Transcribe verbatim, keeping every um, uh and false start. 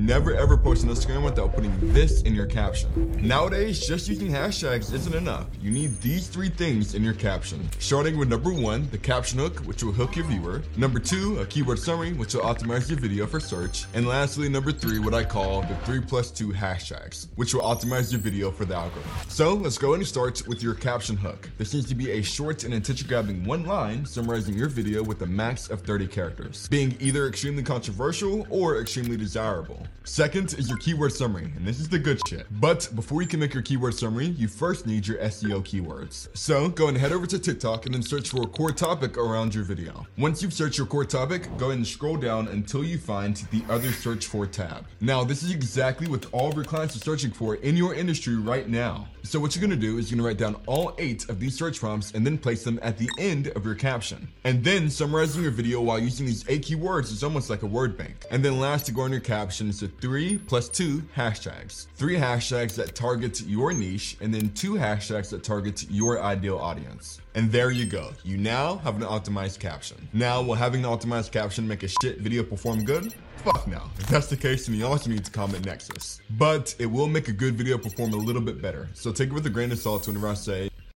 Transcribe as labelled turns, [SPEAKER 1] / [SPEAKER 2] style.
[SPEAKER 1] never ever post on Instagram without putting this in your caption. Nowadays, just using hashtags isn't enough. You need these three things in your caption. Starting with number one, the caption hook, which will hook your viewer. Number two, a keyword summary, which will optimize your video for search. And lastly, number three, what I call the three plus two hashtags, which will optimize your video for the algorithm. So let's go ahead and start with your caption hook. This needs to be a short and attention-grabbing one line summarizing your video with a max of thirty characters, being either extremely controversial or extremely desirable. Second is your keyword summary, and this is the good shit. But before you can make your keyword summary, you first need your S E O keywords. So go ahead and head over to TikTok and then search for a core topic around your video. Once you've searched your core topic, go ahead and scroll down until you find the other search for tab. Now, this is exactly what all of your clients are searching for in your industry right now. So what you're gonna do is you're gonna write down all eight of these search prompts and then place them at the end of your caption. And then summarizing your video while using these eight keywords is almost like a word bank. And then last to go on your caption is the three plus two hashtags. Three hashtags that target your niche and then two hashtags that target your ideal audience. And there you go. You now have an optimized caption. Now, will having an optimized caption make a shit video perform good? Fuck no. If that's the case, then you also need to comment Nexus. But it will make a good video perform a little bit better. So take it with a grain of salt whenever I say